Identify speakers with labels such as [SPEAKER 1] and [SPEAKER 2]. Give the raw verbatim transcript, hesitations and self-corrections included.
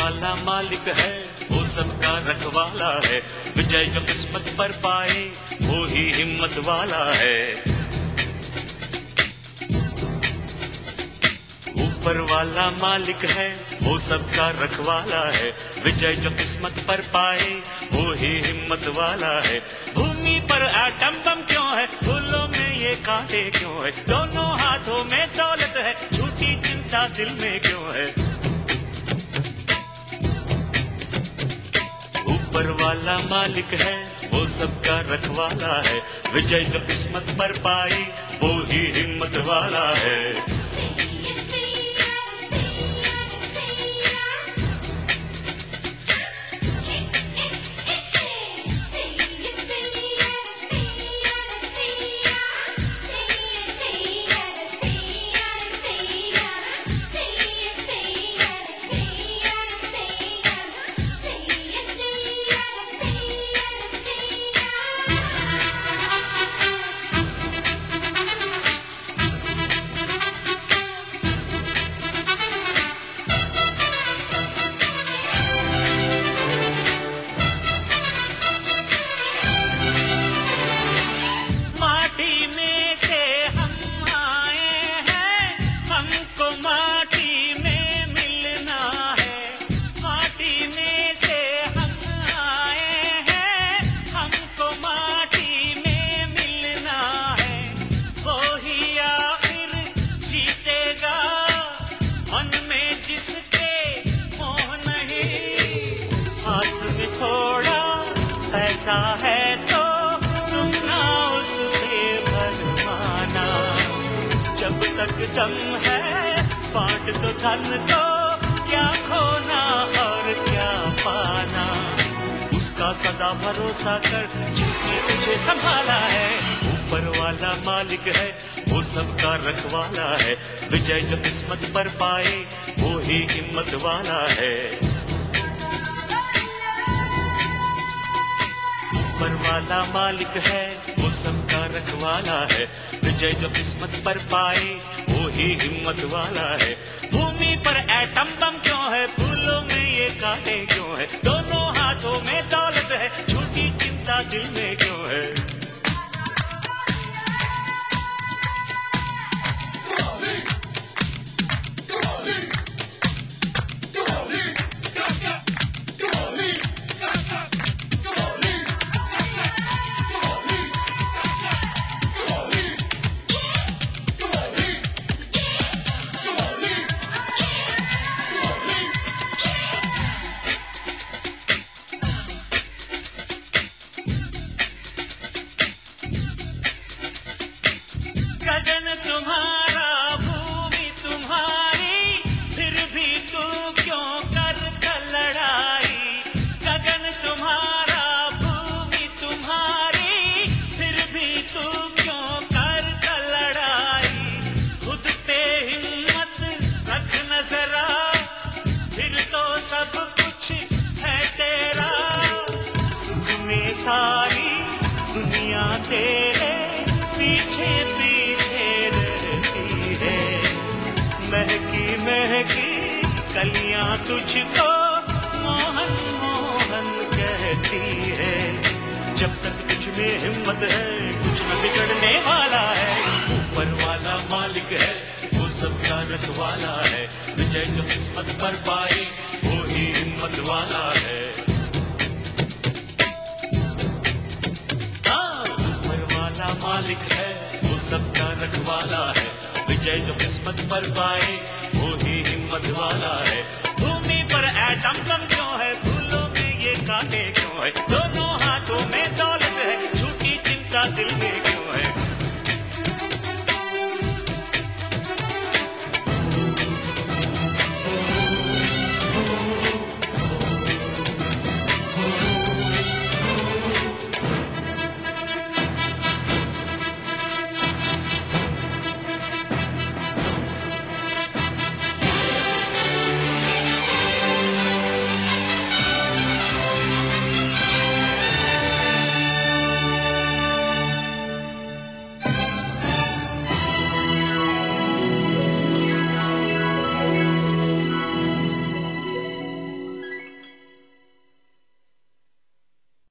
[SPEAKER 1] वाला मालिक है, वो सबका रखवाला है। विजय जो किस्मत पर पाए वो ही हिम्मत वाला है। ऊपर वाला मालिक है, वो सबका रखवाला है। विजय जो किस्मत पर पाए वो ही हिम्मत वाला है। भूमि पर एटम बम क्यों है, फूलों में ये कांटे क्यों है, दोनों हाथों में दौलत है, झूठी चिंता दिल में क्यों है। ऊपर वाला मालिक है, वो सबका रखवाला है। विजय जो किस्मत पर पाई वो ही हिम्मत वाला है। ऐसा है तो तुम ना उस पे भरमाना, जब तक दम है बांट दो धन को, क्या खोना और क्या पाना। उसका सदा भरोसा कर जिसने तुझे संभाला है। ऊपर वाला मालिक है, वो सबका रखवाला है। विजय जो किस्मत पर पाए वो ही हिम्मत वाला है। ऊपर वाला मालिक है, वो सबका रखवाला है। विजय जो किस्मत पर पाए वो ही हिम्मत वाला है। भूमि पर एटम बम क्यों है, फूलों में ये कांटे क्यों है, दोनों हाथों में दौलत है, झूठी चिंता दिल में क्यों है। गगन तुम्हारा भूमि तुम्हारी, फिर भी तू क्यों करता लड़ाई। गगन तुम्हारा भूमि तुम्हारी, फिर भी तू क्यों करता लड़ाई। खुद पे हिम्मत रख नजरा, फिर तो सब कुछ है तेरा। सुख में सारी दुनिया तेरे पीछे पीछे रहती है। महकी महकी कलियां तुझको मोहन मोहन कहती है। जब तक तुझ में हिम्मत है कुछ न बिगड़ने वाला है। ऊपर वाला मालिक है, वो सबका रखवाला है। विजय जो किस्मत पर पाए वो ही हिम्मत वाला है। मालिक है, वो सबका रखवाला है। विजय जो किस्मत पर पाए वो ही हिम्मत वाला है। भूमि पर एटम बम